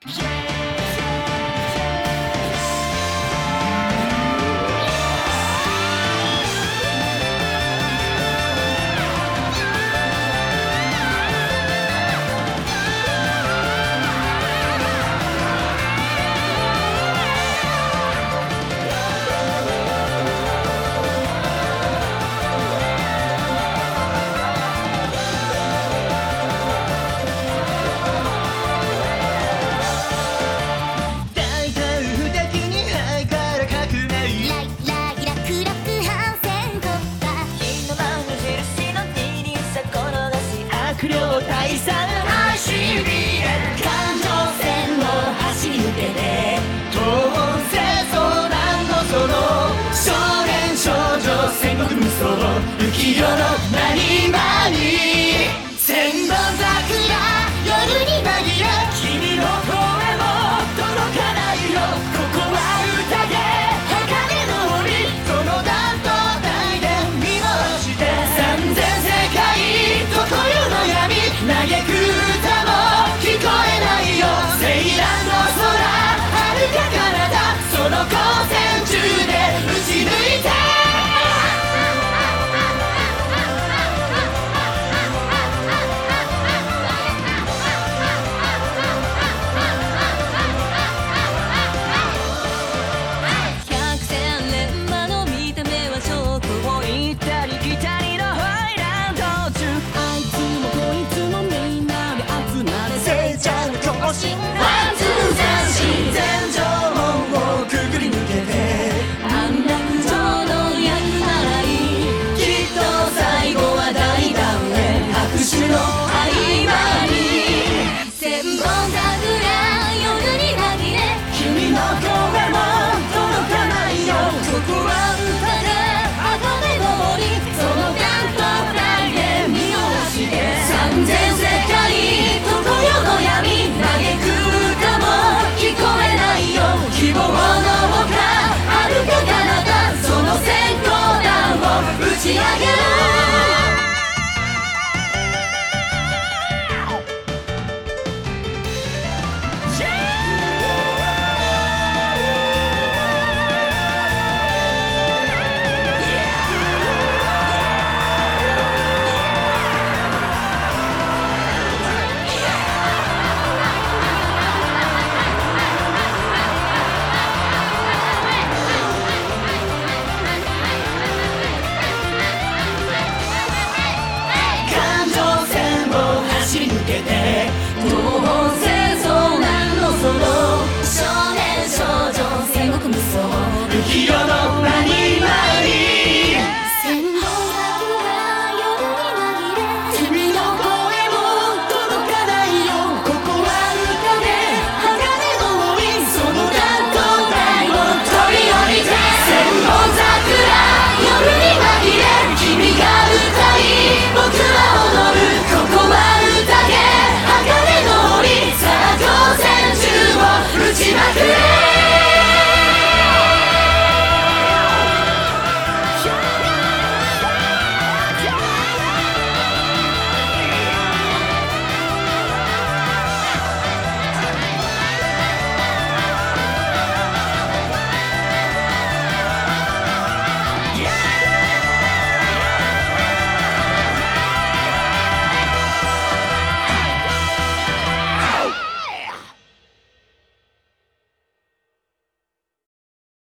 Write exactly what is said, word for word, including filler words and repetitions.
悪霊退散走り環状線を走り抜けて東西ソランドその少年少女戦国無双浮世の何々千本桜夜に紛れ君の声も届かないよここは宴鋼の檻その弾と大で見回して三千世界どこよの闇嘆く歌も聞こえないよ青蘭の空遥か彼方その光線中で打ち抜いて百戦錬磨の見た目はショートを行ったり来たりのホイラン道中あいつもこいつもみんなで集まれ聖者の行進